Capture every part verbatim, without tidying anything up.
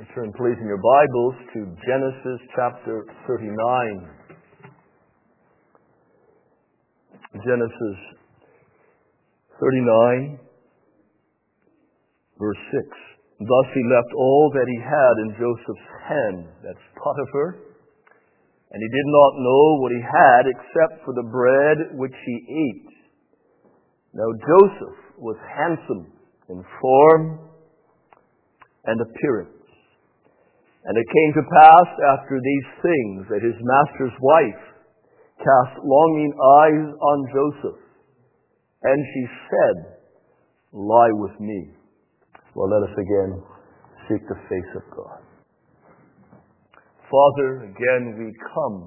Turn please in your Bibles to Genesis chapter thirty-nine. Genesis thirty-nine, verse six. Thus he left all that he had in Joseph's hand, that's Potiphar, and he did not know what he had except for the bread which he ate. Now Joseph was handsome in form and appearance. And it came to pass after these things that his master's wife cast longing eyes on Joseph, and she said, "Lie with me." Well, let us again seek the face of God. Father, again we come,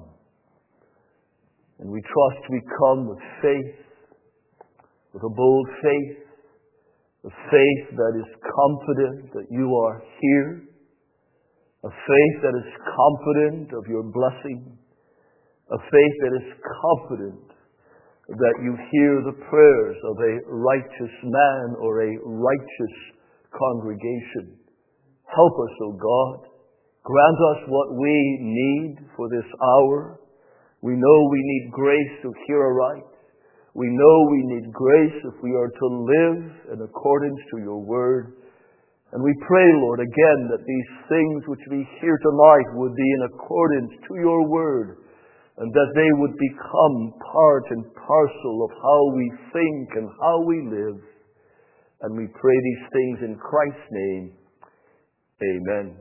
and we trust we come with faith, with a bold faith, a faith that is confident that you are here, a faith that is confident of your blessing, a faith that is confident that you hear the prayers of a righteous man or a righteous congregation. Help us, O God. Grant us what we need for this hour. We know we need grace to hear aright. We know we need grace if we are to live in accordance to your word. And we pray, Lord, again, that these things which we hear tonight would be in accordance to your word, and that they would become part and parcel of how we think and how we live. And we pray these things in Christ's name. Amen.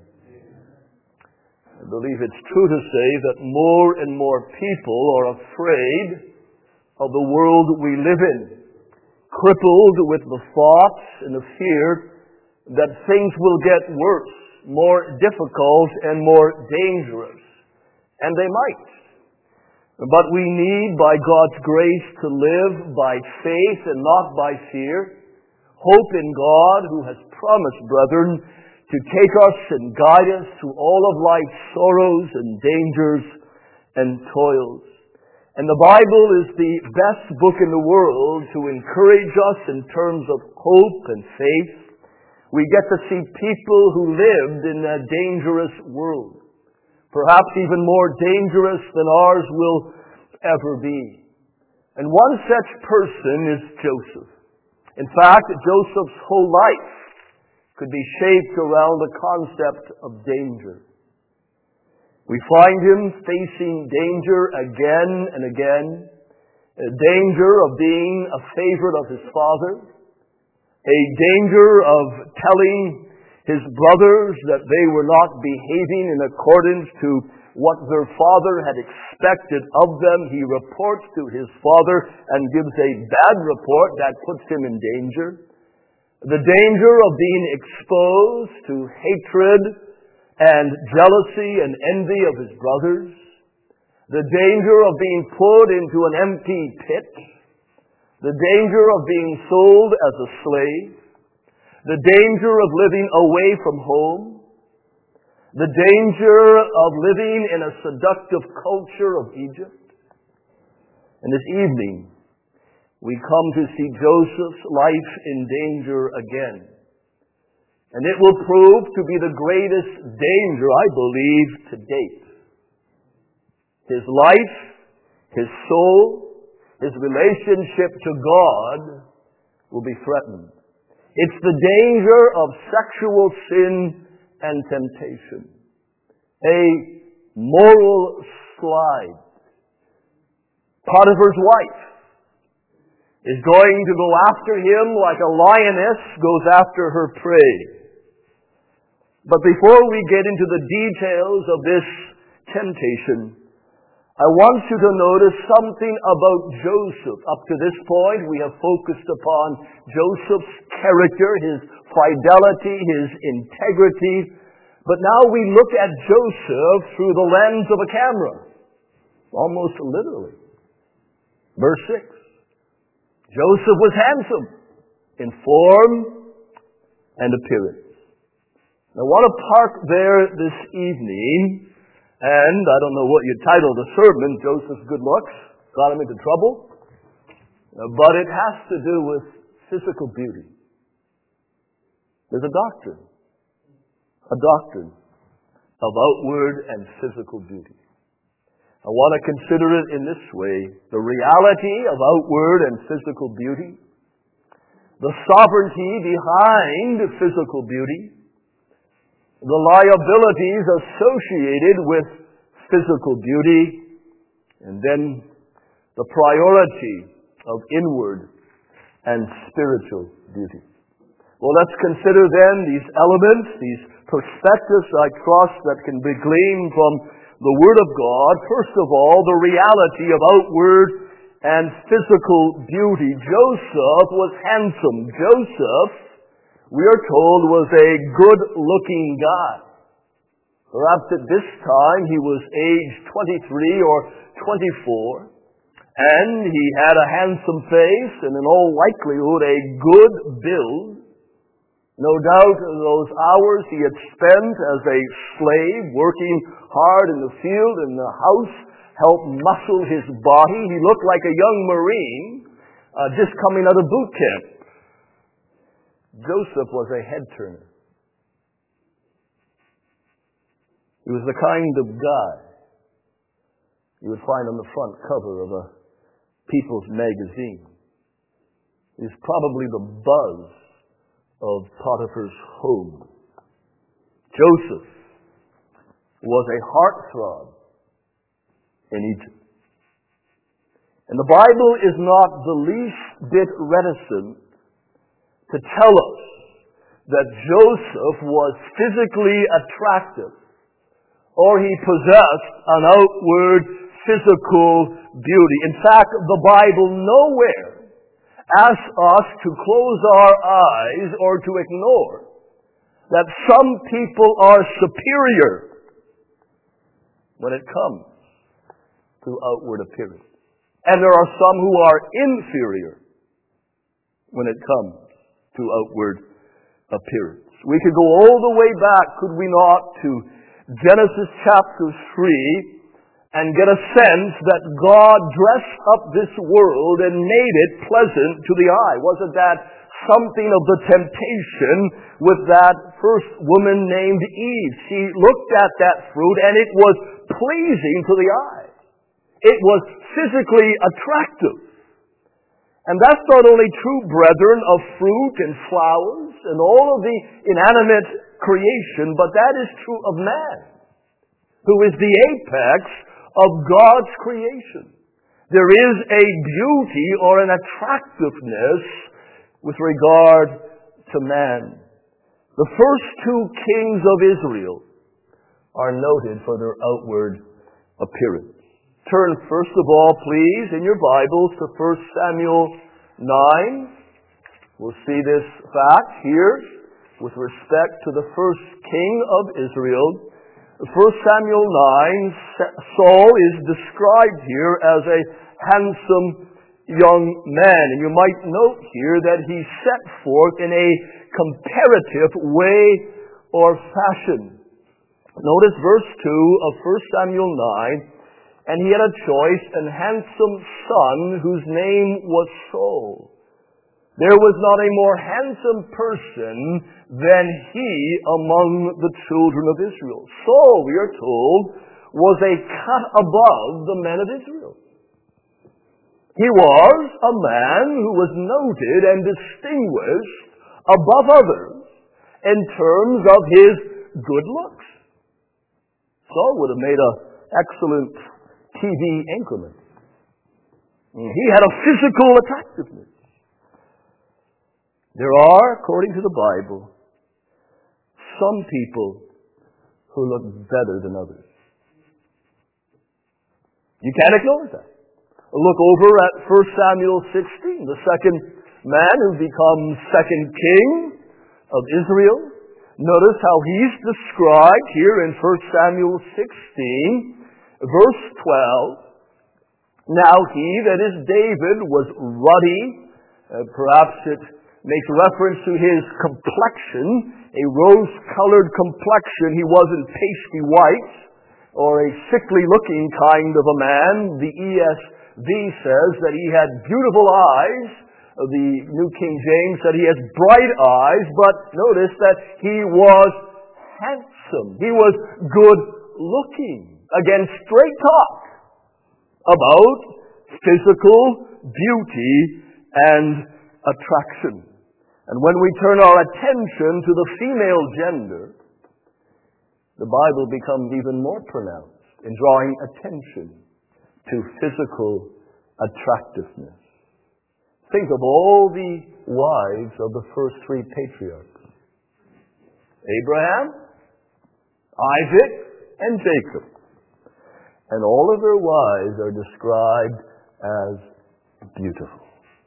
I believe it's true to say that more and more people are afraid of the world we live in, crippled with the thoughts and the fear that things will get worse, more difficult, and more dangerous. And they might. But we need, by God's grace, to live by faith and not by fear. Hope in God, who has promised, brethren, to take us and guide us through all of life's sorrows and dangers and toils. And the Bible is the best book in the world to encourage us in terms of hope and faith. We get to see people who lived in a dangerous world, perhaps even more dangerous than ours will ever be. And one such person is Joseph. In fact, Joseph's whole life could be shaped around the concept of danger. We find him facing danger again and again, a danger of being a favorite of his father, a danger of telling his brothers that they were not behaving in accordance to what their father had expected of them. He reports to his father and gives a bad report that puts him in danger. The danger of being exposed to hatred and jealousy and envy of his brothers. The danger of being put into an empty pit. The danger of being sold as a slave. The danger of living away from home. The danger of living in a seductive culture of Egypt. And this evening, we come to see Joseph's life in danger again. And it will prove to be the greatest danger, I believe, to date. His life, his soul, his relationship to God will be threatened. It's the danger of sexual sin and temptation. A moral slide. Potiphar's wife is going to go after him like a lioness goes after her prey. But before we get into the details of this temptation, I want you to notice something about Joseph. Up to this point, we have focused upon Joseph's character, his fidelity, his integrity. But now we look at Joseph through the lens of a camera. Almost literally. Verse six. Joseph was handsome in form and appearance. I want to park there this evening, and I don't know what you titled the sermon, Joseph's Good Looks, got him into trouble, but it has to do with physical beauty. There's a doctrine, a doctrine of outward and physical beauty. I want to consider it in this way: the reality of outward and physical beauty, the sovereignty behind physical beauty, the liabilities associated with physical beauty, and then the priority of inward and spiritual beauty. Well, let's consider then these elements, these perspectives, I trust, that can be gleaned from the Word of God. First of all, the reality of outward and physical beauty. Joseph was handsome. Joseph, we are told, was a good-looking guy. Perhaps at this time he was age twenty-three or twenty-four, and he had a handsome face and in all likelihood a good build. No doubt those hours he had spent as a slave, working hard in the field and the house, helped muscle his body. He looked like a young Marine uh, just coming out of boot camp. Joseph was a head-turner. He was the kind of guy you would find on the front cover of a People's magazine. He was probably the buzz of Potiphar's home. Joseph was a heartthrob in Egypt. And the Bible is not the least bit reticent to tell us that Joseph was physically attractive, or he possessed an outward physical beauty. In fact, the Bible nowhere asks us to close our eyes or to ignore that some people are superior when it comes to outward appearance. And there are some who are inferior when it comes to outward appearance. We could go all the way back, could we not, to Genesis chapter three and get a sense that God dressed up this world and made it pleasant to the eye. Wasn't that something of the temptation with that first woman named Eve? She looked at that fruit and it was pleasing to the eye. It was physically attractive. And that's not only true, brethren, of fruit and flowers and all of the inanimate creation, but that is true of man, who is the apex of God's creation. There is a beauty or an attractiveness with regard to man. The first two kings of Israel are noted for their outward appearance. Turn first of all, please, in your Bibles to First Samuel nine. We'll see this fact here with respect to the first king of Israel. First Samuel nine, Saul is described here as a handsome young man. And you might note here that he set forth in a comparative way or fashion. Notice verse two of First Samuel nine. And he had a choice and handsome son whose name was Saul. There was not a more handsome person than he among the children of Israel. Saul, we are told, was a cut above the men of Israel. He was a man who was noted and distinguished above others in terms of his good looks. Saul would have made an excellent T V anchorman. He had a physical attractiveness. There are, according to the Bible, some people who look better than others. You can't ignore that. Look over at First Samuel sixteen, the second man who becomes second king of Israel. Notice how he's described here in First Samuel sixteen. Verse twelve, now he, that is David, was ruddy. Uh, perhaps it makes reference to his complexion, a rose-colored complexion. He wasn't pasty white or a sickly-looking kind of a man. The E S V says that he had beautiful eyes. The New King James said he has bright eyes, but notice that he was handsome. handsome. He was good looking. Again, straight talk about physical beauty and attraction. And when we turn our attention to the female gender, the Bible becomes even more pronounced in drawing attention to physical attractiveness. Think of all the wives of the first three patriarchs: Abraham, Isaac, and Jacob. And all of their wives are described as beautiful.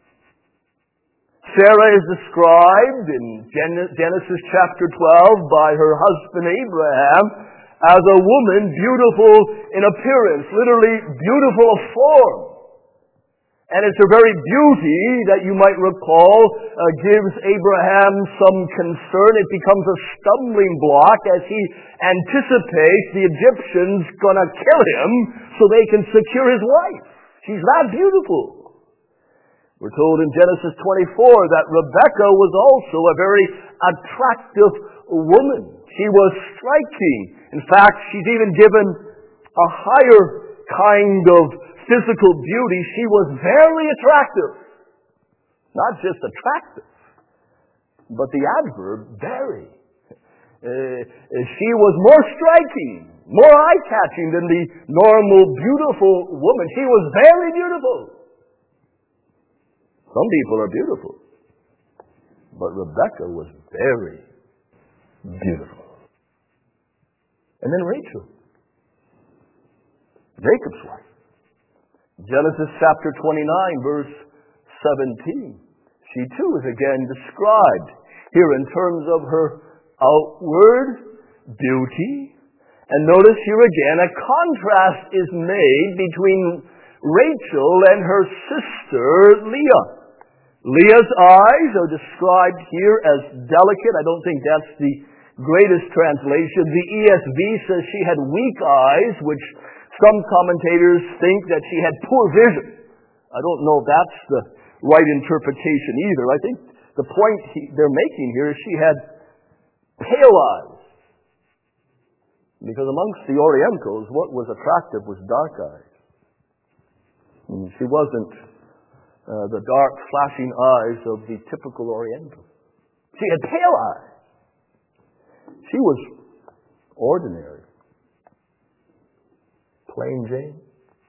Sarah is described in Genesis chapter twelve by her husband Abraham as a woman beautiful in appearance, literally beautiful of form. And it's her very beauty that you might recall uh, gives Abraham some concern. It becomes a stumbling block as he anticipates the Egyptians going to kill him so they can secure his wife. She's that beautiful. We're told in Genesis twenty-four that Rebekah was also a very attractive woman. She was striking. In fact, she's even given a higher kind of physical beauty. She was very attractive. Not just attractive, but the adverb, very. Uh, she was more striking, more eye-catching than the normal beautiful woman. She was very beautiful. Some people are beautiful, but Rebekah was very beautiful. And then Rachel, Jacob's wife. Genesis chapter twenty-nine, verse seventeen. She too is again described here in terms of her outward beauty. And notice here again a contrast is made between Rachel and her sister Leah. Leah's eyes are described here as delicate. I don't think that's the greatest translation. The E S V says she had weak eyes, which some commentators think that she had poor vision. I don't know if that's the right interpretation either. I think the point he, they're making here is she had pale eyes. Because amongst the Orientals, what was attractive was dark eyes. And she wasn't uh, the dark, flashing eyes of the typical Oriental. She had pale eyes. She was ordinary. Plain Jane.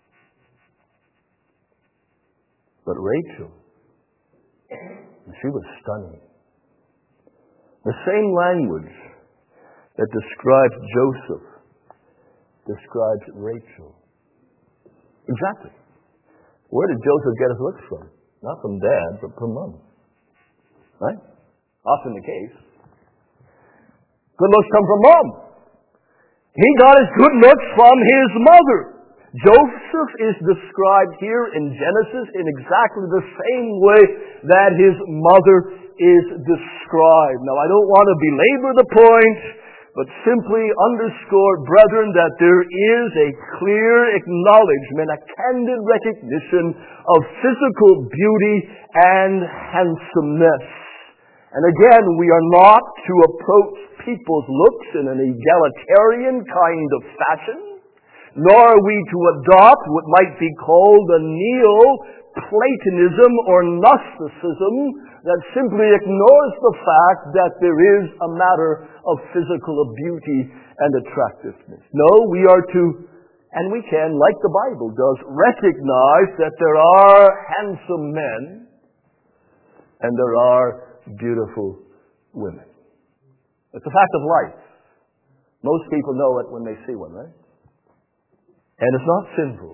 But Rachel, she was stunning. The same language that describes Joseph describes Rachel. Exactly. Where did Joseph get his looks from? Not from dad, but from mom. Right? Often the case. Good looks come from mom. He got his good looks from his mother. Joseph is described here in Genesis in exactly the same way that his mother is described. Now, I don't want to belabor the point, but simply underscore, brethren, that there is a clear acknowledgement, a candid recognition of physical beauty and handsomeness. And again, we are not to approach people's looks in an egalitarian kind of fashion, nor are we to adopt what might be called a Neo-Platonism or Gnosticism that simply ignores the fact that there is a matter of physical beauty and attractiveness. No, we are to, and we can, like the Bible does, recognize that there are handsome men and there are beautiful women. It's a fact of life. Most people know it when they see one, right? And it's not sinful.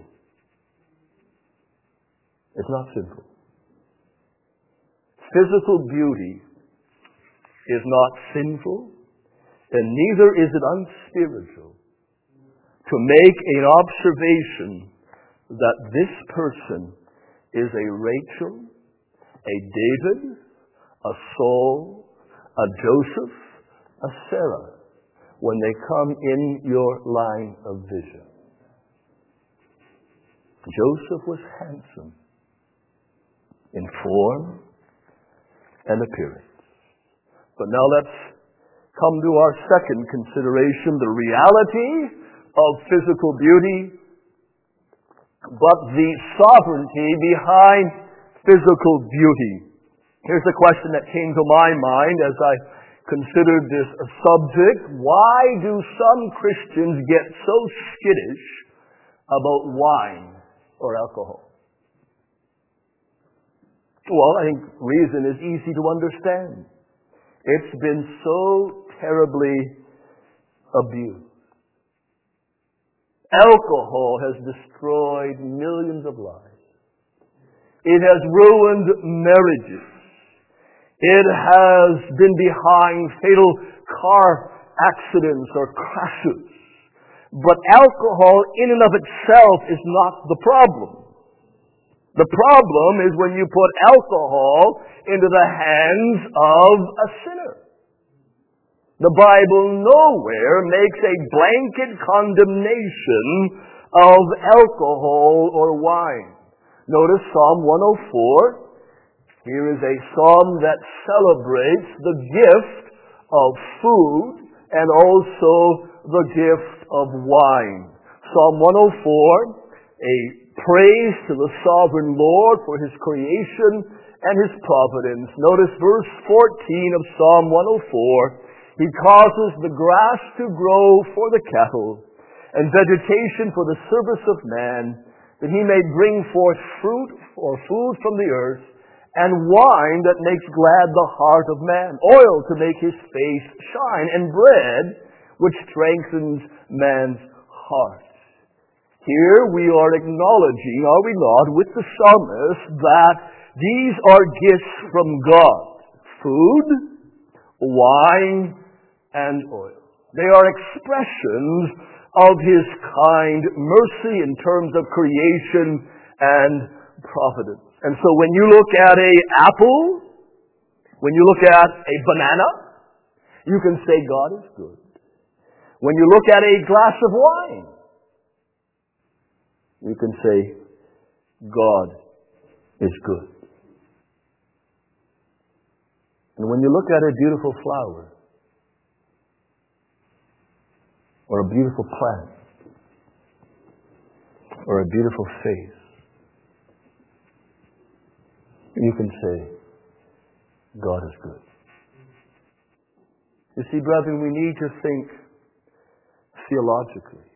It's not sinful. Physical beauty is not sinful, and neither is it unspiritual to make an observation that this person is a Rachel, a David, a Saul, a Joseph, a Sarah, when they come in your line of vision. Joseph was handsome in form and appearance. But now let's come to our second consideration, the reality of physical beauty, but the sovereignty behind physical beauty. Here's the question that came to my mind as I considered this subject. Why do some Christians get so skittish about wine or alcohol? Well, I think the reason is easy to understand. It's been so terribly abused. Alcohol has destroyed millions of lives. It has ruined marriages. It has been behind fatal car accidents or crashes. But alcohol in and of itself is not the problem. The problem is when you put alcohol into the hands of a sinner. The Bible nowhere makes a blanket condemnation of alcohol or wine. Notice Psalm one oh four. Here is a psalm that celebrates the gift of food and also the gift of wine. Psalm one oh four, a praise to the sovereign Lord for His creation and His providence. Notice verse fourteen of Psalm one oh four. He causes the grass to grow for the cattle and vegetation for the service of man, that He may bring forth fruit or food from the earth, and wine that makes glad the heart of man, oil to make his face shine, and bread which strengthens man's heart. Here we are acknowledging, are we not, with the psalmist, that these are gifts from God. Food, wine, and oil. They are expressions of His kind mercy in terms of creation and providence. And so when you look at an apple, when you look at a banana, you can say God is good. When you look at a glass of wine, you can say God is good. And when you look at a beautiful flower, or a beautiful plant, or a beautiful face, you can say, God is good. You see, brethren, we need to think theologically.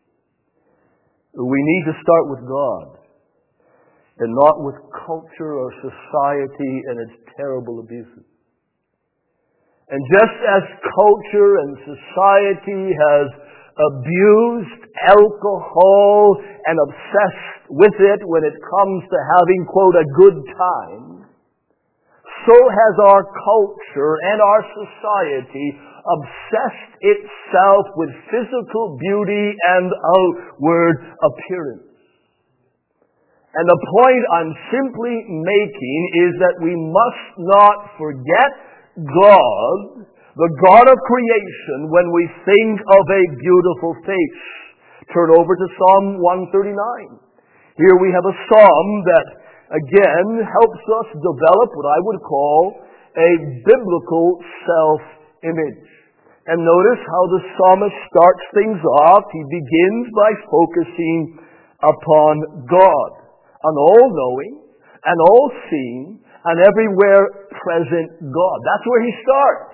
We need to start with God, and not with culture or society and its terrible abuses. And just as culture and society has abused alcohol and obsessed with it when it comes to having, quote, a good time, so has our culture and our society obsessed itself with physical beauty and outward appearance. And the point I'm simply making is that we must not forget God, the God of creation, when we think of a beautiful face. Turn over to Psalm one thirty-nine. Here we have a psalm that, again, helps us develop what I would call a biblical self-image. And notice how the psalmist starts things off. He begins by focusing upon God, an all-knowing, an all-seeing, and everywhere present God. That's where he starts.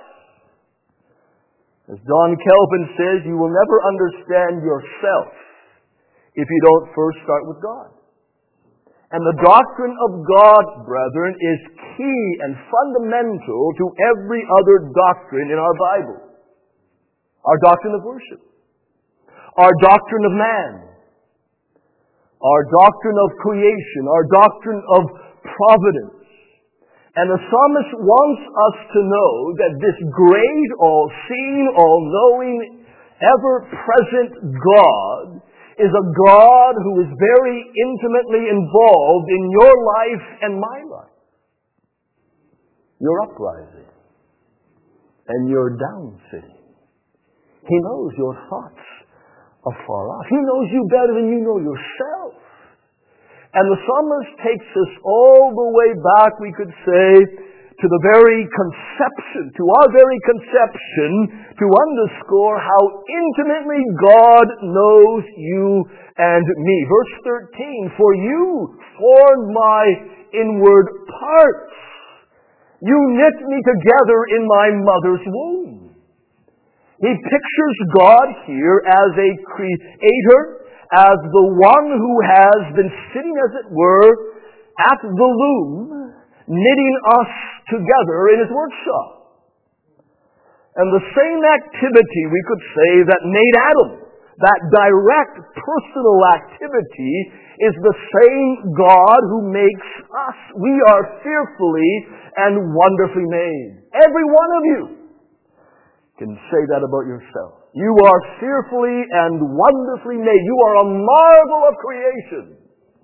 As John Calvin says, you will never understand yourself if you don't first start with God. And the doctrine of God, brethren, is key and fundamental to every other doctrine in our Bible. Our doctrine of worship, our doctrine of man, our doctrine of creation, our doctrine of providence. And the psalmist wants us to know that this great, all-seeing, all-knowing, ever-present God is a God who is very intimately involved in your life and my life. Your uprising and your downsitting. He knows your thoughts afar off. He knows you better than you know yourself. And the psalmist takes us all the way back, we could say, to to the very conception, to our very conception, to underscore how intimately God knows you and me. Verse thirteen, for you formed my inward parts. You knit me together in my mother's womb. He pictures God here as a creator, as the one who has been sitting, as it were, at the loom, knitting us together in His workshop. And the same activity, we could say, that made Adam, that direct personal activity, is the same God who makes us. We are fearfully and wonderfully made. Every one of you can say that about yourself. You are fearfully and wonderfully made. You are a marvel of creation.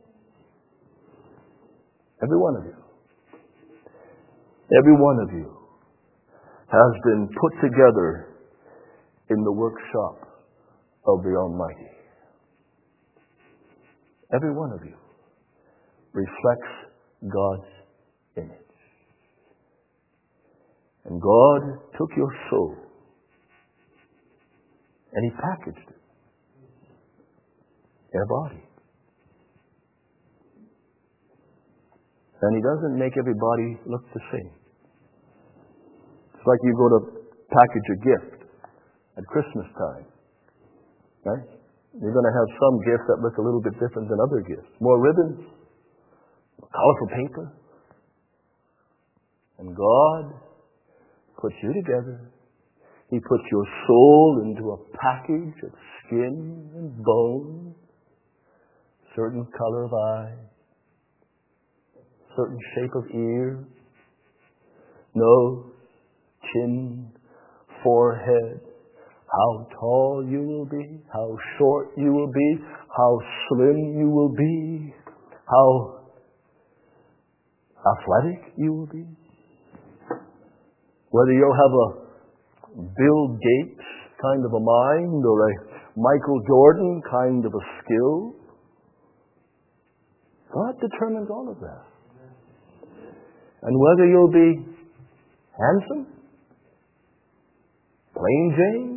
Every one of you. Every one of you has been put together in the workshop of the Almighty. Every one of you reflects God's image. And God took your soul and He packaged it in a body. And He doesn't make everybody look the same. It's like you go to package a gift at Christmas time. Right? You're going to have some gifts that look a little bit different than other gifts. More ribbons, more colorful paper. And God puts you together. He puts your soul into a package of skin and bone, certain color of eye, certain shape of ear, nose, chin, forehead, how tall you will be, how short you will be, how slim you will be, how athletic you will be. Whether you'll have a Bill Gates kind of a mind or a Michael Jordan kind of a skill, God determines all of that. And whether you'll be handsome, plain Jane,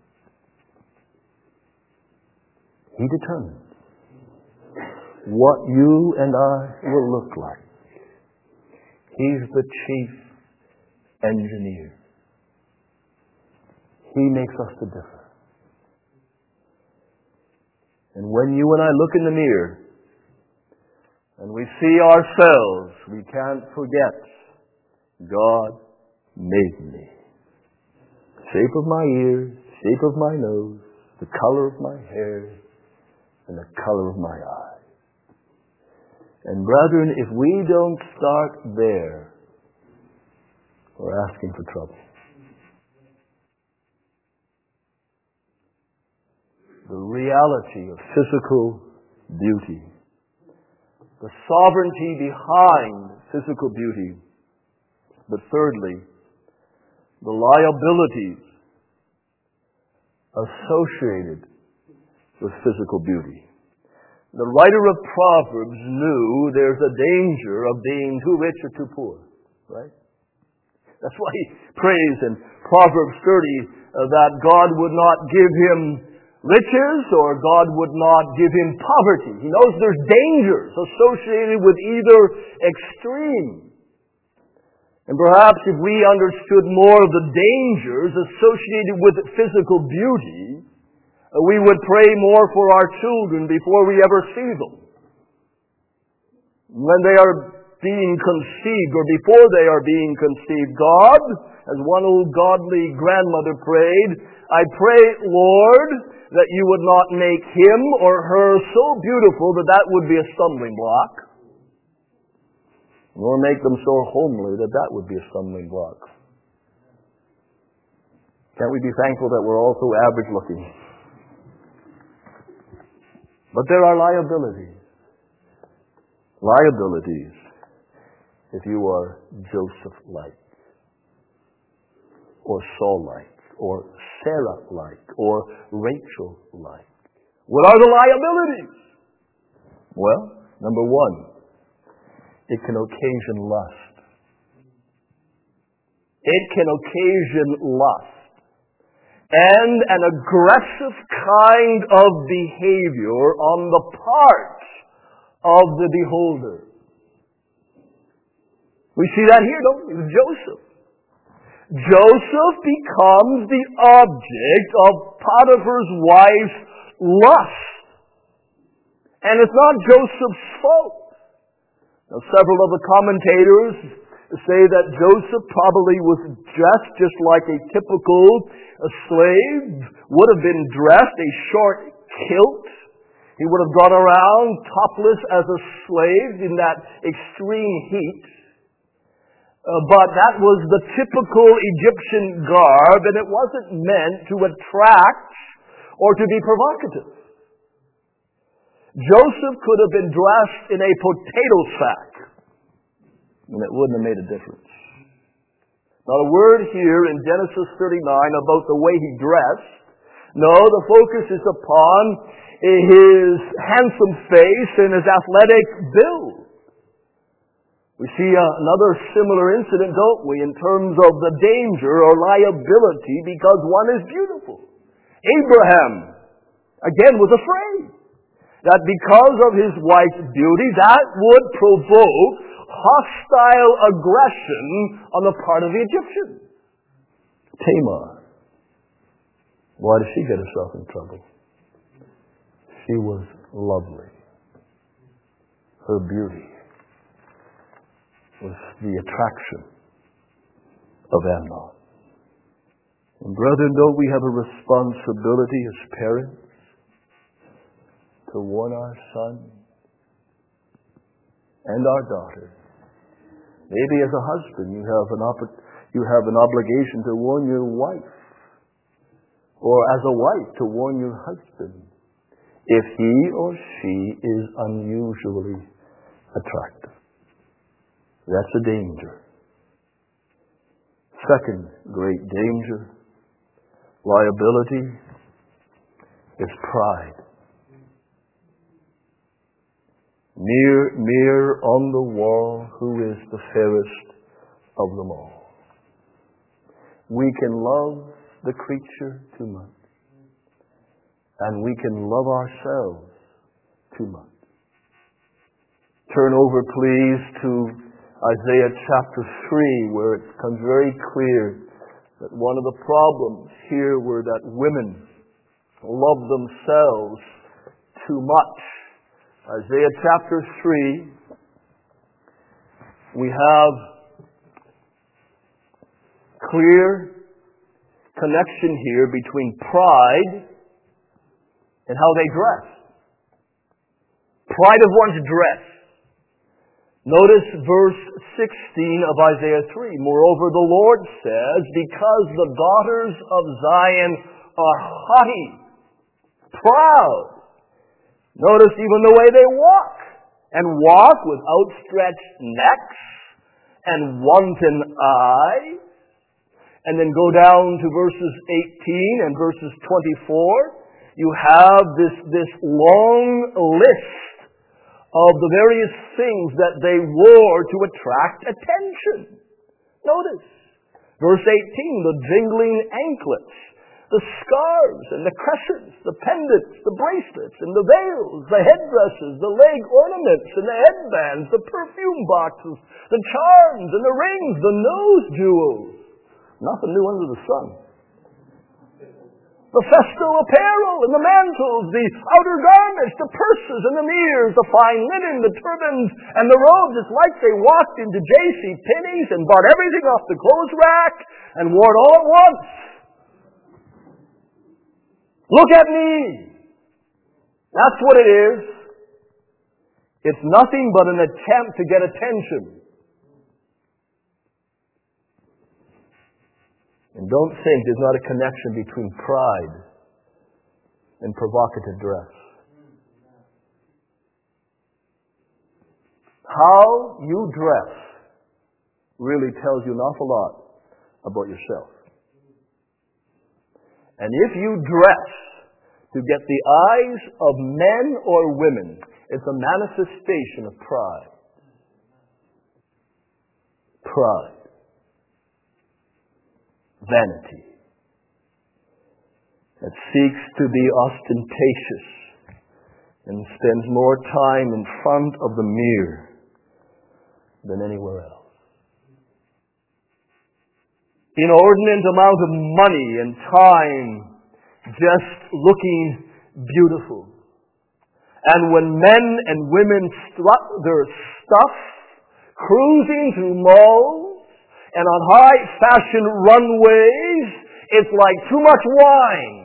He determines what you and I will look like. He's the chief engineer. He makes us to differ. And when you and I look in the mirror and we see ourselves, we can't forget God made me. Shape of my ears, shape of my nose, the color of my hair, and the color of my eye. And brethren, if we don't start there, we're asking for trouble. The reality of physical beauty, the sovereignty behind physical beauty, but thirdly, the liabilities associated with physical beauty. The writer of Proverbs knew there's a danger of being too rich or too poor, right? That's why he prays in Proverbs thirty uh, that God would not give him riches or God would not give him poverty. He knows there's dangers associated with either extreme. And perhaps if we understood more of the dangers associated with physical beauty, we would pray more for our children before we ever see them. When they are being conceived or before they are being conceived, God, as one old godly grandmother prayed, I pray, Lord, that you would not make him or her so beautiful that that would be a stumbling block, nor make them so homely that that would be a stumbling block. Can't we be thankful that we're all so average looking? But there are liabilities. Liabilities if you are Joseph-like, or Saul-like, or Sarah-like, or Rachel-like. What are the liabilities? Well, number one, it can occasion lust. It can occasion lust and an aggressive kind of behavior on the part of the beholder. We see that here, don't we, with Joseph. Joseph becomes the object of Potiphar's wife's lust. And it's not Joseph's fault. Now, several of the commentators say that Joseph probably was dressed just like a typical a slave would have been dressed, a short kilt. He would have gone around topless as a slave in that extreme heat. Uh, but that was the typical Egyptian garb, and it wasn't meant to attract or to be provocative. Joseph could have been dressed in a potato sack, and it wouldn't have made a difference. Not a word here in Genesis thirty-nine about the way he dressed. No, the focus is upon his handsome face and his athletic build. We see uh, another similar incident, don't we, in terms of the danger or liability because one is beautiful. Abraham, again, was afraid that because of his wife's beauty, that would provoke hostile aggression on the part of the Egyptians. Tamar, why did she get herself in trouble? She was lovely. Her beauty was the attraction of Amnon. And brethren, don't we have a responsibility as parents to warn our sons and our daughters? Maybe as a husband you have an opp- you have an obligation to warn your wife, or as a wife to warn your husband if he or she is unusually attractive. That's a danger. Second great danger, liability, is pride. Near, near on the wall, who is the fairest of them all? We can love the creature too much, and we can love ourselves too much. Turn over, please, to Isaiah chapter three, where it becomes very clear that one of the problems here were that women love themselves too much. Isaiah chapter three, we have clear connection here between pride and how they dress. Pride of one's dress. Notice verse sixteen of Isaiah three. Moreover, the Lord says, because the daughters of Zion are haughty, proud. Notice even the way they walk, and walk with outstretched necks and wanton eyes. And then go down to verses eighteen and verses twenty-four. You have this, this long list of the various things that they wore to attract attention. Notice, verse eighteen, the jingling anklets, the scarves and the crescents, the pendants, the bracelets and the veils, the headdresses, the leg ornaments and the headbands, the perfume boxes, the charms and the rings, the nose jewels. Nothing new under the sun. The festal apparel and the mantles, the outer garments, the purses and the mirrors, the fine linen, the turbans and the robes. It's like they walked into J C Penney's and bought everything off the clothes rack and wore it all at once. Look at me. That's what it is. It's nothing but an attempt to get attention. And don't think there's not a connection between pride and provocative dress. How you dress really tells you an awful lot about yourself. And if you dress to get the eyes of men or women, it's a manifestation of pride. Pride. vanity, that seeks to be ostentatious and spends more time in front of the mirror than anywhere else. Inordinate amount of money and time just looking beautiful. And when men and women strut their stuff, cruising through malls and on high fashion runways, it's like too much wine.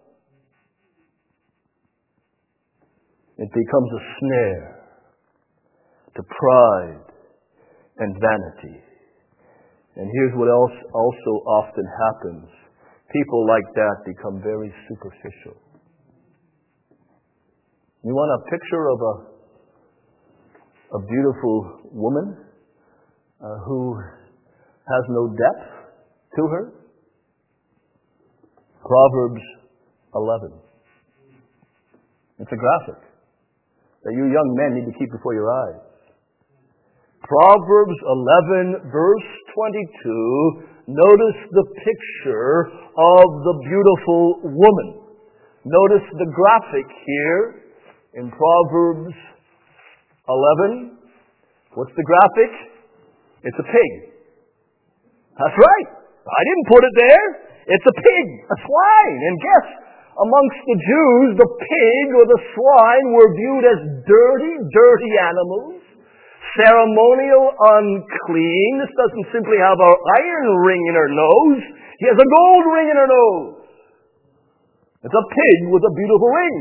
It becomes a snare to pride and vanity. And here's what else also often happens. People like that become very superficial. You want a picture of a, a beautiful woman uh, who has no depth to her? Proverbs eleven. It's a graphic that you young men need to keep before your eyes. Proverbs eleven, verse twenty-two, notice the picture of the beautiful woman. Notice the graphic here in Proverbs eleven. What's the graphic? It's a pig. That's right. I didn't put it there. It's a pig, a swine. And guess, amongst the Jews, the pig or the swine were viewed as dirty, dirty animals. Ceremonial, unclean. This doesn't simply have an iron ring in her nose. She has a gold ring in her nose. It's a pig with a beautiful ring.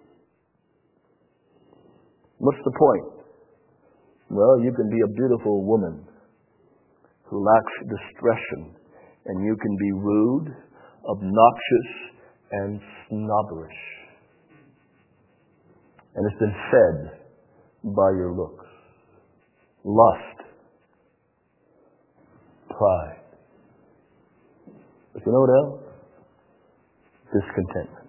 What's the point? Well, you can be a beautiful woman who lacks discretion, and you can be rude, obnoxious, and snobberish. And it's been fed by your looks. Lust, pride. But you know what else? Discontentment.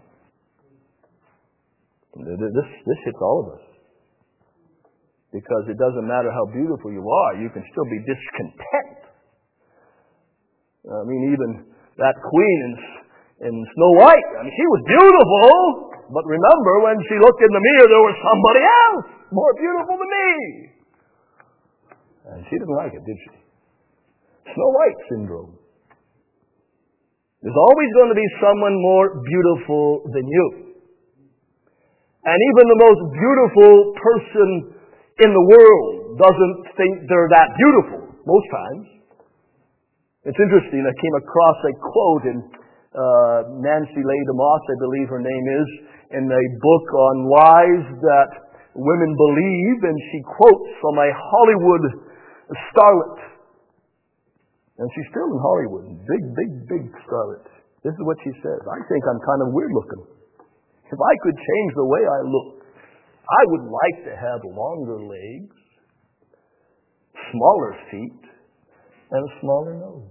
This, this hits all of us. Because it doesn't matter how beautiful you are, you can still be discontent. I mean, even that queen in, in Snow White, I mean, she was beautiful, but remember, when she looked in the mirror, there was somebody else more beautiful than me. And she didn't like it, did she? Snow White syndrome. There's always going to be someone more beautiful than you. And even the most beautiful person in the world doesn't think they're that beautiful, most times. It's interesting, I came across a quote in uh, Nancy Leigh DeMoss, I believe her name is, in a book on lies that women believe, and she quotes from a Hollywood starlet. And she's still in Hollywood. Big, big, big starlet. This is what she says. I think I'm kind of weird looking. If I could change the way I look, I would like to have longer legs, smaller feet, and a smaller nose.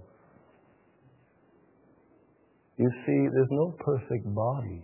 You see, there's no perfect body.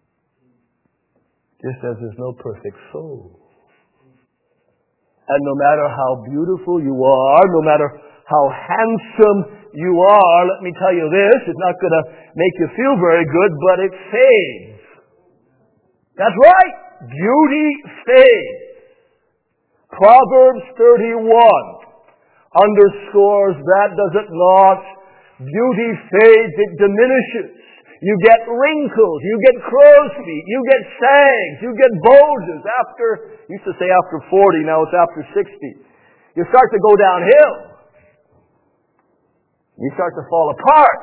Just as there's no perfect soul. And no matter how beautiful you are, no matter how handsome you are, let me tell you this, it's not going to make you feel very good, but it fades. That's right. Beauty fades. Proverbs thirty-one underscores that, does it not? Beauty fades, it diminishes. You get wrinkles, you get crow's feet, you get sags, you get bulges. After, used to say after forty, now it's after sixty. You start to go downhill. You start to fall apart.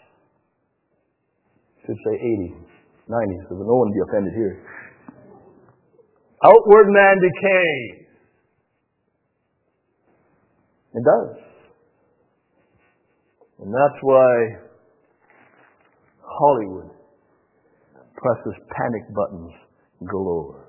I should say eighty, ninety, so that no one be offended here. Outward man decays. It does. And that's why Hollywood presses panic buttons galore.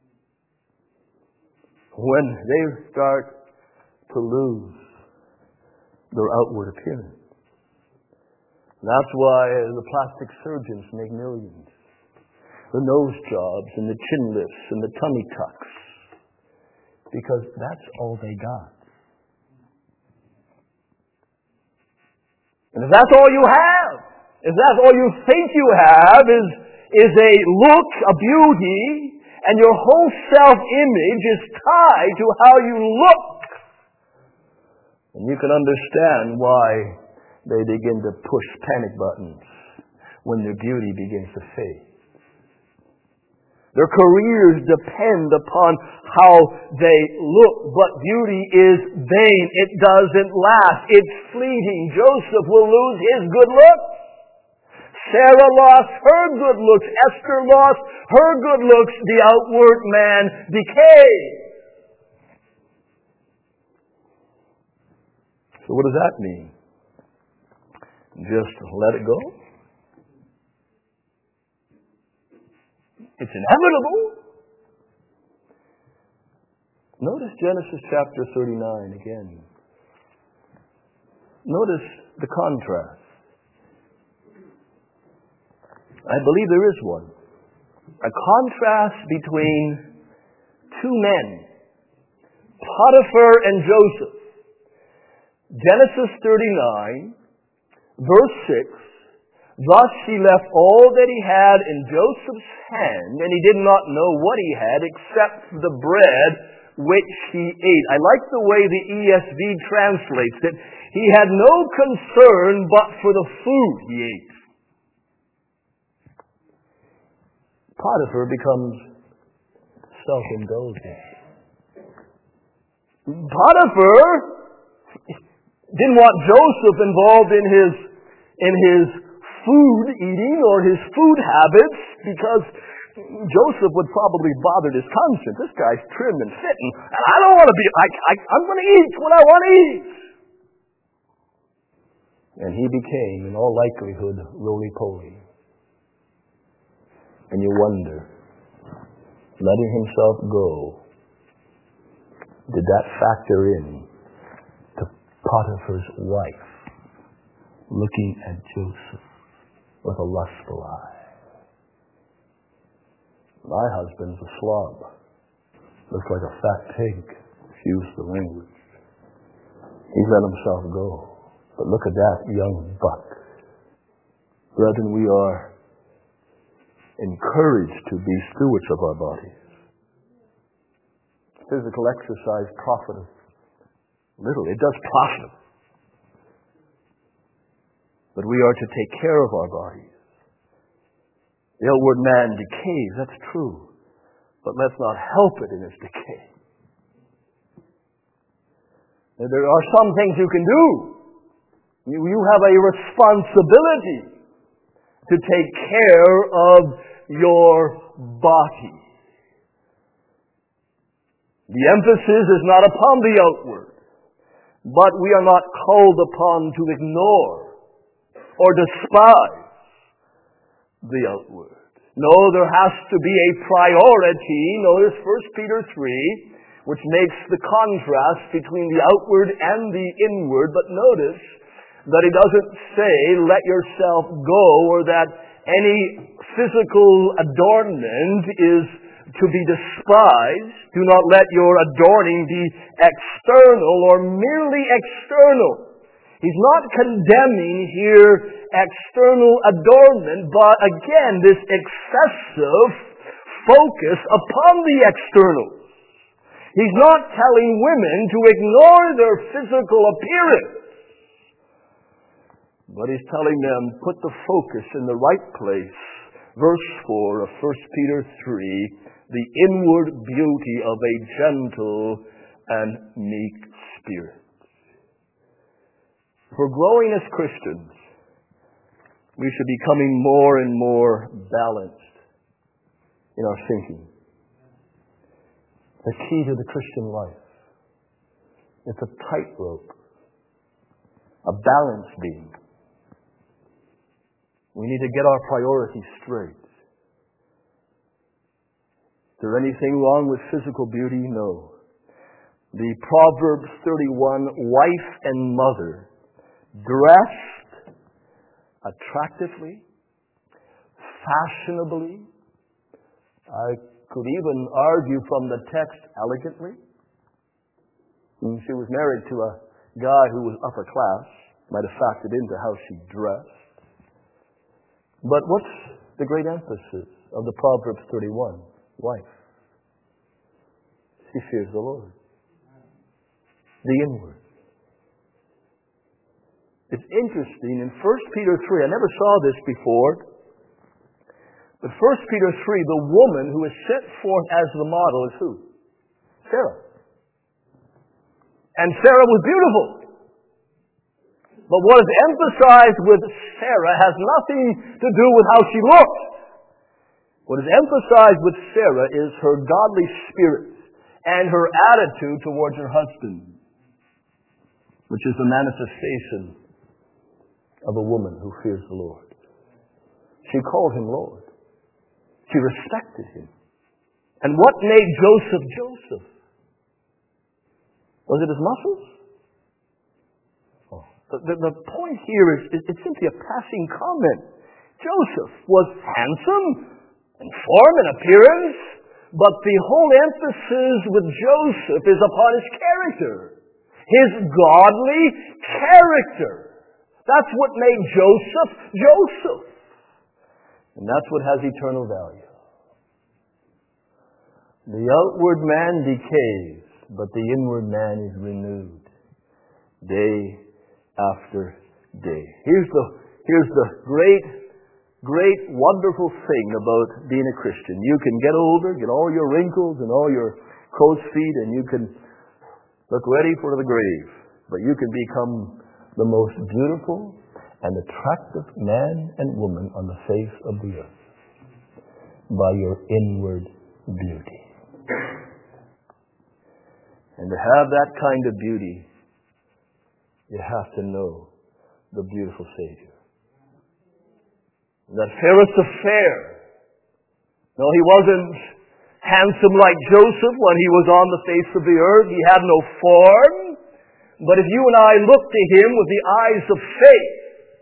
When they start to lose their outward appearance. That's why the plastic surgeons make millions. The nose jobs and the chin lifts and the tummy tucks. Because that's all they got. And if that's all you have, if that's all you think you have is, is a look, a beauty, and your whole self-image is tied to how you look, and you can understand why they begin to push panic buttons when their beauty begins to fade. Their careers depend upon how they look, but beauty is vain. It doesn't last. It's fleeting. Joseph will lose his good looks. Sarah lost her good looks. Esther lost her good looks. The outward man decayed. So what does that mean? Just let it go? It's inevitable. Notice Genesis chapter thirty-nine again. Notice the contrast. I believe there is one. A contrast between two men, Potiphar and Joseph. Genesis thirty-nine, verse six. Thus he left all that he had in Joseph's hand, and he did not know what he had except the bread which he ate. I like the way the E S V translates it. He had no concern but for the food he ate. Potiphar becomes self-indulgent. Potiphar didn't want Joseph involved in his in his food eating or his food habits because Joseph would probably bother his conscience. This guy's trim and fitting, and I don't want to be. I, I, I'm going to eat what I want to eat. And he became, in all likelihood, roly-poly. And you wonder, letting himself go, did that factor in to Potiphar's wife looking at Joseph with a lustful eye? My husband's a slob. Looks like a fat pig, excuse the language. He let himself go. But look at that young buck. Brethren, we are encouraged to be stewards of our bodies. Physical exercise profiteth little. It does profit. But we are to take care of our bodies. The outward man decays, that's true. But let's not help it in its decay. There are some things you can do. You, you have a responsibility to take care of your body. The emphasis is not upon the outward, but we are not called upon to ignore or despise the outward. No, there has to be a priority. Notice First Peter three, which makes the contrast between the outward and the inward. But notice that it doesn't say, let yourself go, or that any physical adornment is to be despised. Do not let your adorning be external or merely external. He's not condemning here external adornment, but again, this excessive focus upon the externals. He's not telling women to ignore their physical appearance, but he's telling them, put the focus in the right place. Verse four of First Peter three, the inward beauty of a gentle and meek spirit. For growing as Christians, we should be becoming more and more balanced in our thinking. The key to the Christian life. It's a tightrope, a balance beam. We need to get our priorities straight. Is there anything wrong with physical beauty? No. The Proverbs thirty-one, wife and mother, dressed attractively, fashionably, I could even argue from the text elegantly. She was married to a guy who was upper class, might have factored into how she dressed. But what's the great emphasis of the Proverbs thirty-one? Wife. She fears the Lord. The inward. It's interesting, in First Peter three, I never saw this before, but First Peter three, the woman who is set forth as the model is who? Sarah. And Sarah was beautiful. But what is emphasized with Sarah has nothing to do with how she looked. What is emphasized with Sarah is her godly spirit and her attitude towards her husband, which is the manifestation of a woman who fears the Lord. She called him Lord. She respected him. And what made Joseph Joseph? Was it his muscles? Oh. The, the, the point here is, is it's simply a passing comment. Joseph was handsome in form and appearance, but the whole emphasis with Joseph is upon his character. His godly character. That's what made Joseph Joseph. And that's what has eternal value. The outward man decays, but the inward man is renewed day after day. Here's the, here's the great, great, wonderful thing about being a Christian. You can get older, get all your wrinkles and all your crow's feet, and you can look ready for the grave. But you can become the most beautiful and attractive man and woman on the face of the earth by your inward beauty. And to have that kind of beauty, you have to know the beautiful Savior. That fairest of fair. No, he wasn't handsome like Joseph when he was on the face of the earth. He had no form. But if you and I look to him with the eyes of faith,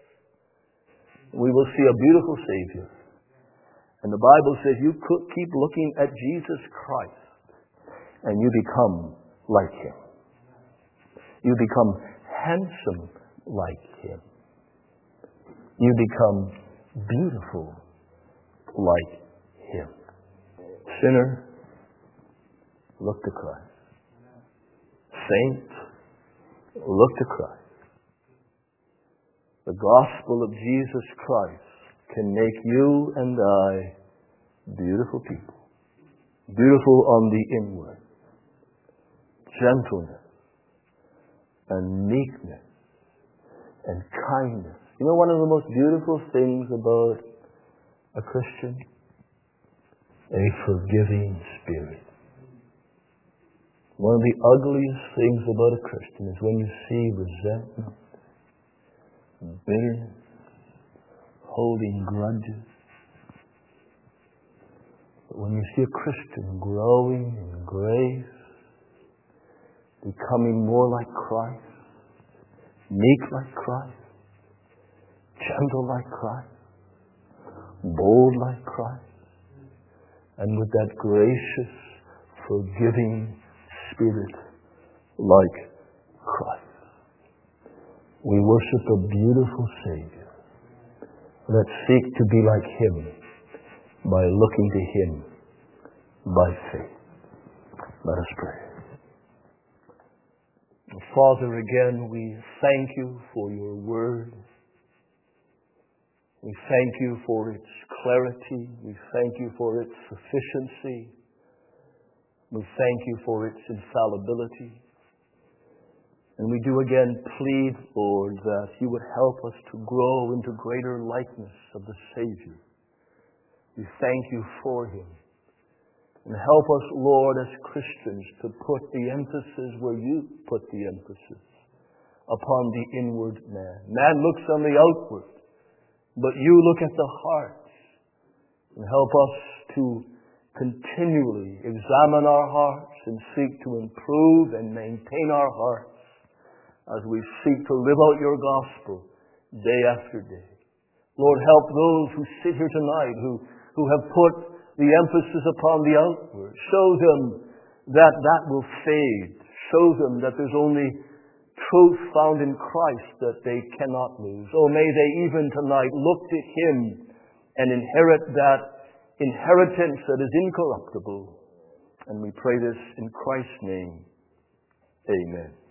we will see a beautiful Savior. And the Bible says you could keep looking at Jesus Christ and you become like him. You become handsome like him. You become beautiful like him. Sinner, look to Christ. Saint, look to Christ. The gospel of Jesus Christ can make you and I beautiful people. Beautiful on the inward. Gentleness and meekness and kindness. You know one of the most beautiful things about a Christian? A forgiving spirit. One of the ugliest things about a Christian is when you see resentment, bitterness, holding grudges. But when you see a Christian growing in grace, becoming more like Christ, meek like Christ, gentle like Christ, bold like Christ, and with that gracious, forgiving spirit like Christ. We worship a beautiful Savior. Let's seek to be like him by looking to him by faith. Let us pray. Father, again, we thank you for your word. We thank you for its clarity. We thank you for its sufficiency. We thank you for its infallibility. And we do again plead, Lord, that you would help us to grow into greater likeness of the Savior. We thank you for him. And help us, Lord, as Christians, to put the emphasis where you put the emphasis, upon the inward man. Man looks on the outward, but you look at the heart. And help us to continually examine our hearts and seek to improve and maintain our hearts as we seek to live out your gospel day after day. Lord, help those who sit here tonight who, who have put the emphasis upon the outward. Show them that that will fade. Show them that there's only truth found in Christ that they cannot lose. Oh, may they even tonight look to him and inherit that inheritance that is incorruptible. And we pray this in Christ's name. Amen.